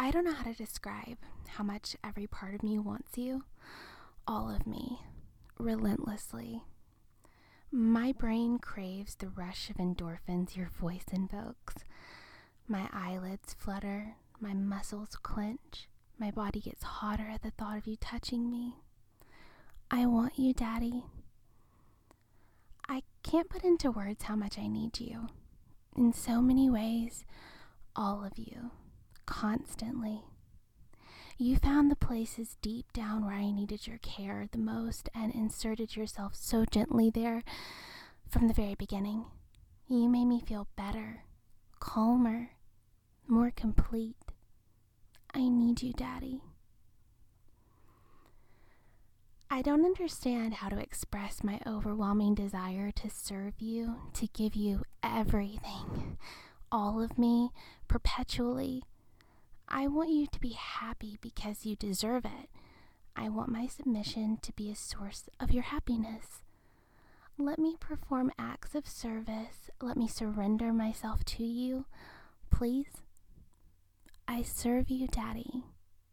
I don't know how to describe how much every part of me wants you. All of me. Relentlessly. My brain craves the rush of endorphins your voice invokes. My eyelids flutter, my muscles clench, my body gets hotter at the thought of you touching me. I want you, Daddy. I can't put into words how much I need you. In so many ways, all of you, constantly. You found the places deep down where I needed your care the most and inserted yourself so gently there from the very beginning. You made me feel better, calmer, more complete. I need you, Daddy. I don't understand how to express my overwhelming desire to serve you, to give you everything, all of me, perpetually. I want you to be happy because you deserve it. I want my submission to be a source of your happiness. Let me perform acts of service. Let me surrender myself to you. Please. I serve you, Daddy.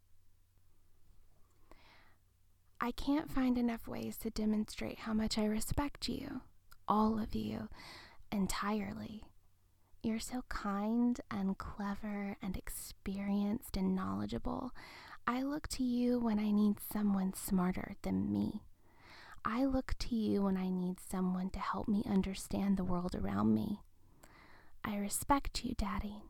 I can't find enough ways to demonstrate how much I respect you, all of you, entirely. You're so kind and clever and experienced and knowledgeable. I look to you when I need someone smarter than me. I look to you when I need someone to help me understand the world around me. I respect you, Daddy.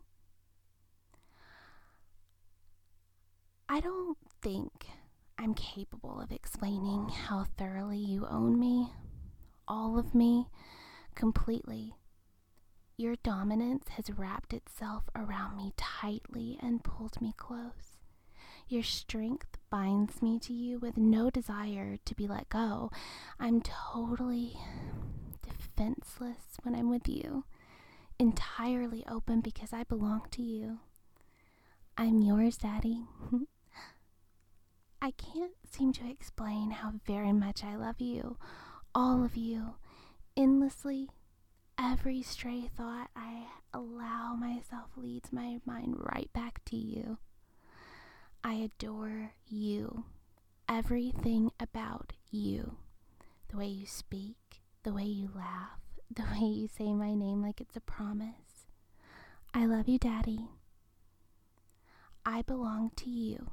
I don't think I'm capable of explaining how thoroughly you own me, all of me, completely. Your dominance has wrapped itself around me tightly and pulled me close. Your strength binds me to you with no desire to be let go. I'm totally defenseless when I'm with you, entirely open because I belong to you. I'm yours, Daddy. I can't seem to explain how very much I love you, all of you, endlessly. Every stray thought I allow myself leads my mind right back to you. I adore you, everything about you. The way you speak, the way you laugh, the way you say my name like it's a promise. I love you, Daddy. I belong to you.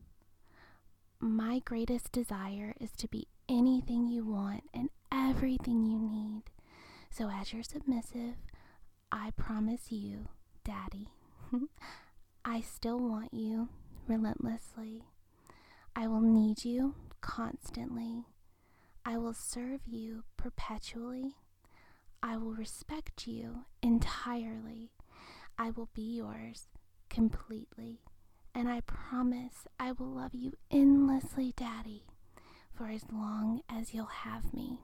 My greatest desire is to be anything you want and everything you need. So as your submissive, I promise you, Daddy, I still want you relentlessly. I will need you constantly. I will serve you perpetually. I will respect you entirely. I will be yours completely. And I promise I will love you endlessly, Daddy, for as long as you'll have me.